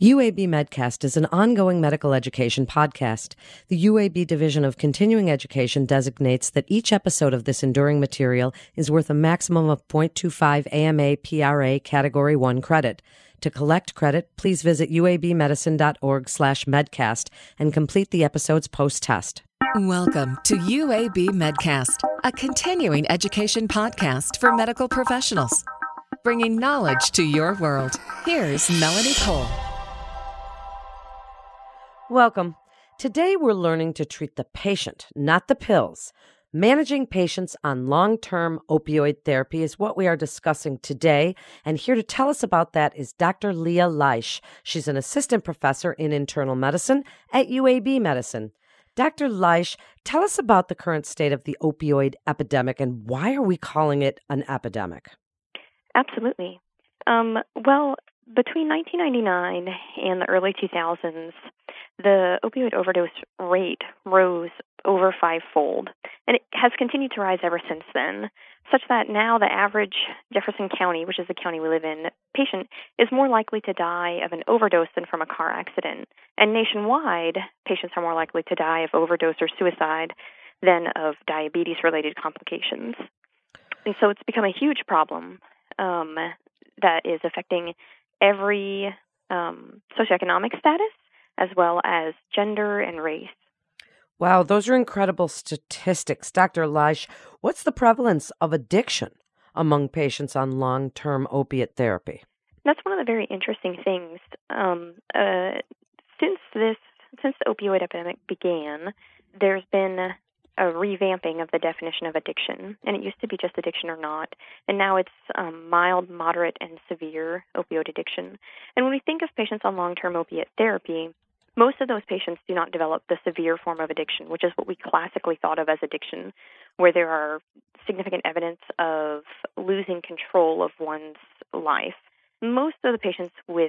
UAB Medcast is an ongoing medical education podcast. The UAB Division of Continuing Education designates that each episode of this enduring material is worth a maximum of 0.25 AMA PRA Category 1 credit. To collect credit, please visit uabmedicine.org/medcast and complete the episode's post-test. Welcome to UAB Medcast, a continuing education podcast for medical professionals, bringing knowledge to your world. Here's Melanie Cole. Welcome. Today we're learning to treat the patient, not the pills. Managing patients on long-term opioid therapy is what we are discussing today, and here to tell us about that is Dr. Leah Leish. She's an assistant professor in internal medicine at UAB Medicine. Dr. Leish, tell us about the current state of the opioid epidemic and why are we calling it an epidemic? Absolutely. Well, between 1999 and the early 2000s, the opioid overdose rate rose over fivefold, and it has continued to rise ever since then, such that now the average Jefferson County, which is the county we live in, patient is more likely to die of an overdose than from a car accident. And nationwide, patients are more likely to die of overdose or suicide than of diabetes-related complications. And so it's become a huge problem that is affecting every socioeconomic status, as well as gender and race. Wow, those are incredible statistics. Dr. Leish, what's the prevalence of addiction among patients on long-term opiate therapy? That's one of the very interesting things. Since the opioid epidemic began, there's been a revamping of the definition of addiction, and it used to be just addiction or not, and now it's mild, moderate, and severe opioid addiction. And when we think of patients on long-term opiate therapy, most of those patients do not develop the severe form of addiction, which is what we classically thought of as addiction, where there are significant evidence of losing control of one's life. Most of the patients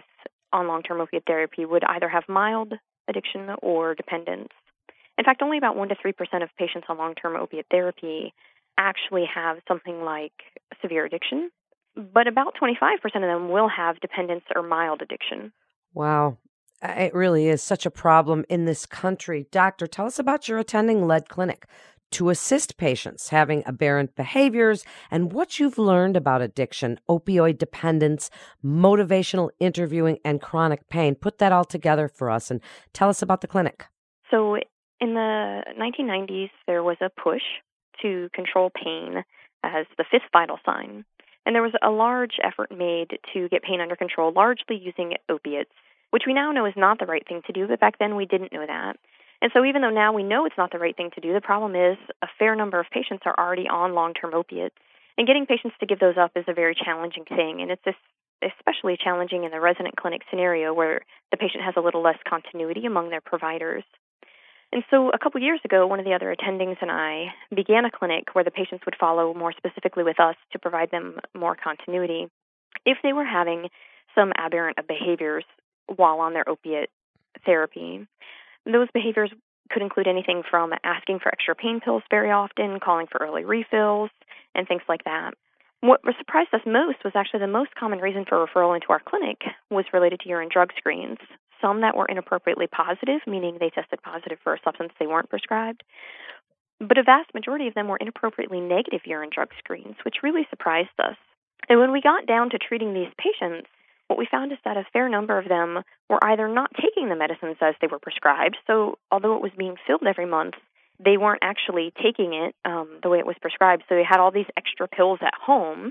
on long-term opiate therapy would either have mild addiction or dependence. In fact, only about 1 to 3% of patients on long-term opiate therapy actually have something like severe addiction, but about 25% of them will have dependence or mild addiction. Wow. It really is such a problem in this country. Doctor, tell us about your attending lead clinic to assist patients having aberrant behaviors and what you've learned about addiction, opioid dependence, motivational interviewing, and chronic pain. Put that all together for us and tell us about the clinic. So in the 1990s, there was a push to control pain as the fifth vital sign. And there was a large effort made to get pain under control, largely using opiates, which we now know is not the right thing to do, but back then we didn't know that. And so even though now we know it's not the right thing to do, the problem is a fair number of patients are already on long-term opiates. And getting patients to give those up is a very challenging thing, and it's especially challenging in the resident clinic scenario where the patient has a little less continuity among their providers. And so a couple years ago, one of the other attendings and I began a clinic where the patients would follow more specifically with us to provide them more continuity if they were having some aberrant behaviors while on their opiate therapy. Those behaviors could include anything from asking for extra pain pills very often, calling for early refills, and things like that. What surprised us most was actually the most common reason for referral into our clinic was related to urine drug screens. Some that were inappropriately positive, meaning they tested positive for a substance they weren't prescribed, but a vast majority of them were inappropriately negative urine drug screens, which really surprised us. And when we got down to treating these patients, what we found is that a fair number of them were either not taking the medicines as they were prescribed, so although it was being filled every month, they weren't actually taking it the way it was prescribed, so they had all these extra pills at home,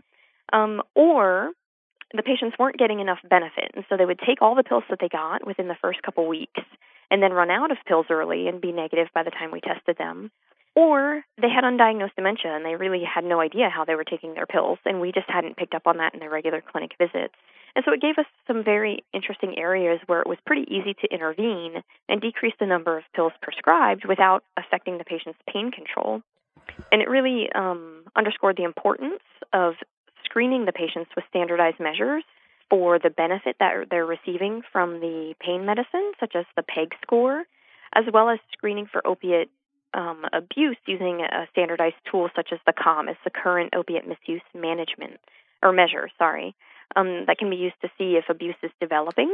or the patients weren't getting enough benefit, and so they would take all the pills that they got within the first couple weeks and then run out of pills early and be negative by the time we tested them. Or they had undiagnosed dementia and they really had no idea how they were taking their pills, and we just hadn't picked up on that in their regular clinic visits. And so it gave us some very interesting areas where it was pretty easy to intervene and decrease the number of pills prescribed without affecting the patient's pain control. And it really underscored the importance of screening the patients with standardized measures for the benefit that they're receiving from the pain medicine, such as the PEG score, as well as screening for opiate abuse using a standardized tool such as the COM, the Current Opiate Misuse Management, or measure, that can be used to see if abuse is developing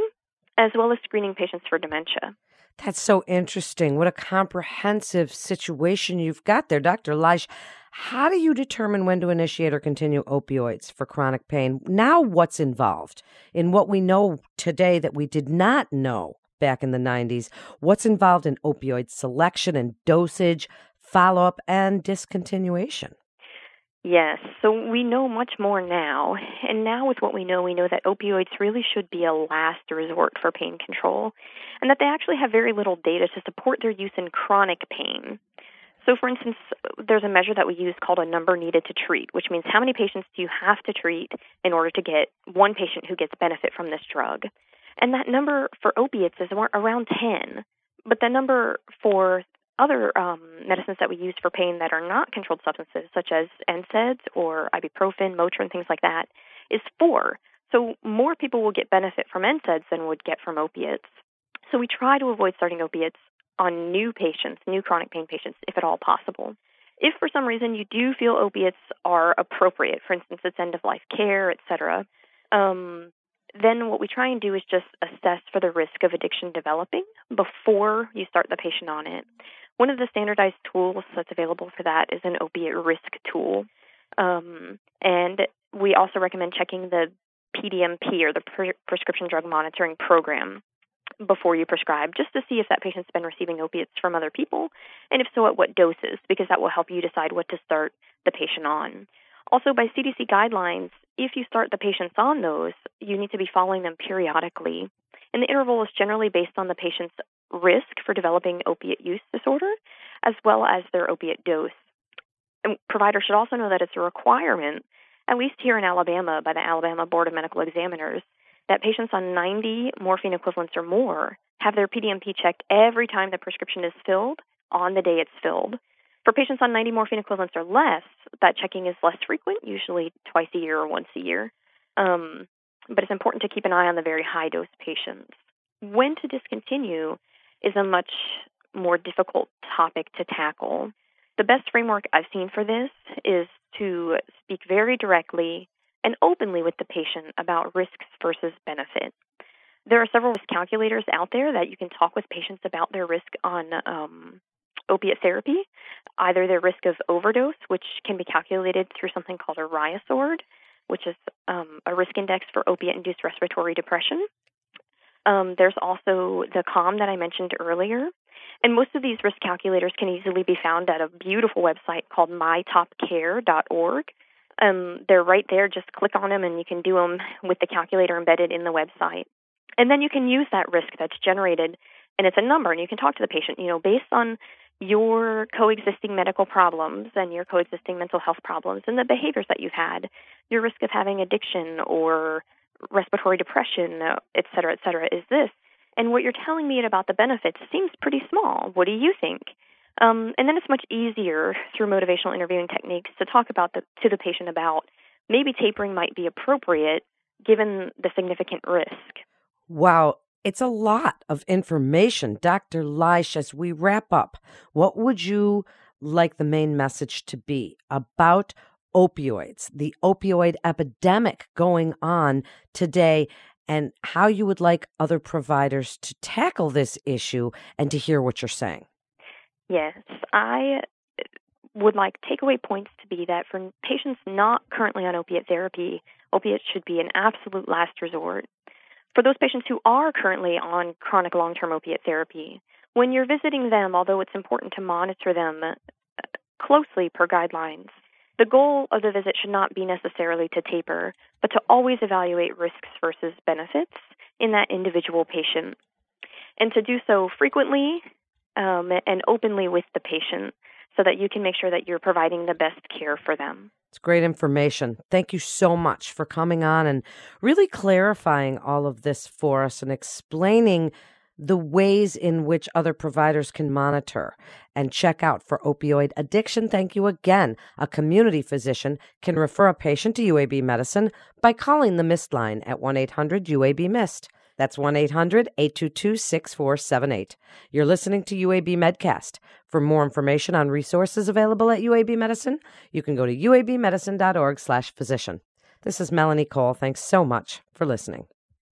as well as screening patients for dementia. That's so interesting. What a comprehensive situation you've got there, Dr. Leish. How do you determine when to initiate or continue opioids for chronic pain? Now, what's involved in what we know today that we did not know back in the 90s? What's involved in opioid selection and dosage, follow-up, and discontinuation? Yes, so we know much more now. And now with what we know that opioids really should be a last resort for pain control, and that they actually have very little data to support their use in chronic pain. So, for instance, there's a measure that we use called a number needed to treat, which means how many patients do you have to treat in order to get one patient who gets benefit from this drug. And that number for opiates is around 10. But the number for other medicines that we use for pain that are not controlled substances, such as NSAIDs or ibuprofen, Motrin, things like that, is 4. So more people will get benefit from NSAIDs than would get from opiates. So we try to avoid starting opiates on new patients, new chronic pain patients, if at all possible. If for some reason you do feel opiates are appropriate, for instance, it's end-of-life care, etc., then what we try and do is just assess for the risk of addiction developing before you start the patient on it. One of the standardized tools that's available for that is an opiate risk tool. And we also recommend checking the PDMP, or the Prescription Drug Monitoring Program, before you prescribe, just to see if that patient's been receiving opiates from other people, and if so, at what doses, because that will help you decide what to start the patient on. Also, by CDC guidelines, if you start the patients on those, you need to be following them periodically. And the interval is generally based on the patient's risk for developing opiate use disorder, as well as their opiate dose. And providers should also know that it's a requirement, at least here in Alabama, by the Alabama Board of Medical Examiners, that patients on 90 morphine equivalents or more have their PDMP checked every time the prescription is filled on the day it's filled. For patients on 90 morphine equivalents or less, that checking is less frequent, usually twice a year or once a year. But it's important to keep an eye on the very high-dose patients. When to discontinue is a much more difficult topic to tackle. The best framework I've seen for this is to speak very directly and openly with the patient about risks versus benefit. There are several risk calculators out there that you can talk with patients about their risk on opiate therapy, either their risk of overdose, which can be calculated through something called a RIASORD, which is a risk index for opiate-induced respiratory depression. There's also the CALM that I mentioned earlier. And most of these risk calculators can easily be found at a beautiful website called mytopcare.org. They're right there. Just click on them and you can do them with the calculator embedded in the website. And then you can use that risk that's generated, and it's a number, and you can talk to the patient, based on your coexisting medical problems and your coexisting mental health problems and the behaviors that you've had, your risk of having addiction or respiratory depression, et cetera, is this. And what you're telling me about the benefits seems pretty small. What do you think? And then it's much easier through motivational interviewing techniques to talk to the patient about maybe tapering might be appropriate given the significant risk. Wow, it's a lot of information. Dr. Leish, as we wrap up, what would you like the main message to be about opioids, the opioid epidemic going on today, and how you would like other providers to tackle this issue and to hear what you're saying? Yes, I would like takeaway points to be that for patients not currently on opiate therapy, opiates should be an absolute last resort. For those patients who are currently on chronic long-term opiate therapy, when you're visiting them, although it's important to monitor them closely per guidelines, the goal of the visit should not be necessarily to taper, but to always evaluate risks versus benefits in that individual patient, and to do so frequently and openly with the patient so that you can make sure that you're providing the best care for them. It's great information. Thank you so much for coming on and really clarifying all of this for us and explaining the ways in which other providers can monitor and check out for opioid addiction. Thank you again. A community physician can refer a patient to UAB Medicine by calling the MIST line at 1-800-UAB-MIST. That's 1-800-822-6478. You're listening to UAB Medcast. For more information on resources available at UAB Medicine, you can go to uabmedicine.org/physician. This is Melanie Cole. Thanks so much for listening.